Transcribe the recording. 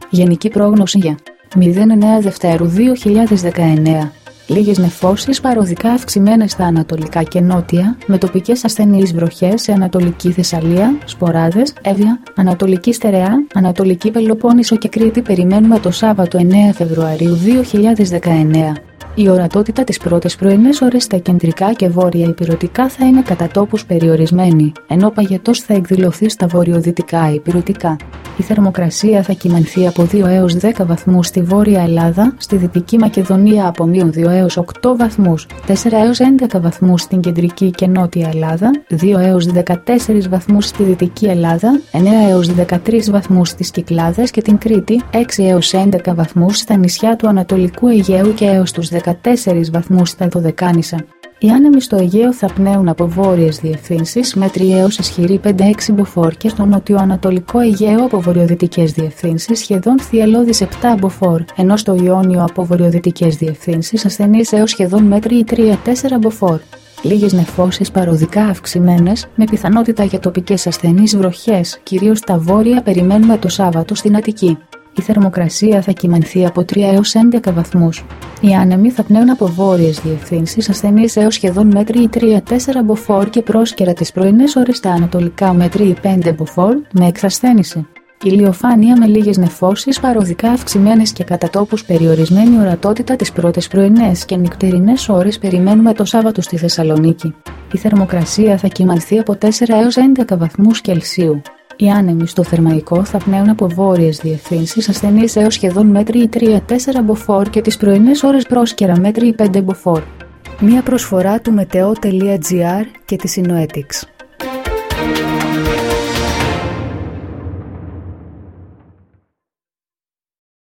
Γενική πρόγνωση για 09 Δευτέρου 2019. Λίγες νεφώσεις παροδικά αυξημένες στα ανατολικά και νότια, με τοπικές ασθενείς βροχές σε Ανατολική Θεσσαλία, Σποράδες, Εύβοια, Ανατολική Στερεά, Ανατολική Πελοπόννησο και Κρήτη περιμένουμε το Σάββατο 9 Φεβρουαρίου 2019. Η ορατότητα τις πρώτες πρωινές ώρες στα κεντρικά και βόρεια ηπειρωτικά θα είναι κατά τόπους περιορισμένη, ενώ παγετός θα εκδηλωθεί στα βορειοδυτικά ηπειρωτικά. Η θερμοκρασία θα κυμανθεί από 2 έως 10 βαθμούς στη Βόρεια Ελλάδα, στη Δυτική Μακεδονία από -2 έως 8 βαθμούς, 4 έως 11 βαθμούς στην Κεντρική και Νότια Ελλάδα, 2 έως 14 βαθμούς στη Δυτική Ελλάδα, 9 έως 13 βαθμούς στις Κυκλάδες και την Κρήτη, 6 έως 11 βαθμούς στα νησιά του Ανατολικού Αιγαίου και έως τους 14 βαθμούς στα Δωδεκάνησα. Οι άνεμοι στο Αιγαίο θα πνέουν από βόρειες διευθύνσεις μέτρη έως ισχυρή 5-6 μποφόρ και στο νοτιοανατολικό Αιγαίο από βορειοδυτικές διευθύνσεις σχεδόν θυελλώδης 7 μποφόρ, ενώ στο Ιόνιο από βορειοδυτικές διευθύνσεις ασθενείς έως σχεδόν μέτρη 3-4 μποφόρ. Λίγες νεφώσεις παροδικά αυξημένες, με πιθανότητα για τοπικές ασθενείς βροχές, κυρίως στα βόρεια περιμένουμε το Σάββατο στην Αττική. Η θερμοκρασία θα κυμανθεί από 3 έως 11 βαθμούς. Οι άνεμοι θα πνέουν από βόρειες διευθύνσεις ασθενείς έως σχεδόν μέτρη 3-4 μποφόρ και πρόσκαιρα τις πρωινές ώρες στα ανατολικά μέτρη 5 μποφόρ με εξασθένηση. Ηλιοφάνεια με λίγες νεφώσεις παροδικά αυξημένες και κατά τόπους περιορισμένη ορατότητα τις πρώτες πρωινές και νυκτερινές ώρες περιμένουμε το Σάββατο στη Θεσσαλονίκη. Η θερμοκρασία θα κυμανθεί από 4 έως 11 βαθμούς Κελσίου. Οι άνεμοι στο Θερμαϊκό θα πνέουν από βόρειες διευθύνσεις ασθενείς έως σχεδόν μέτρη 3-4 μποφόρ και τις πρωινές ώρες πρόσκαιρα μέτρη 5 μποφόρ. Μία προσφορά του Meteo.gr και της Synoetics.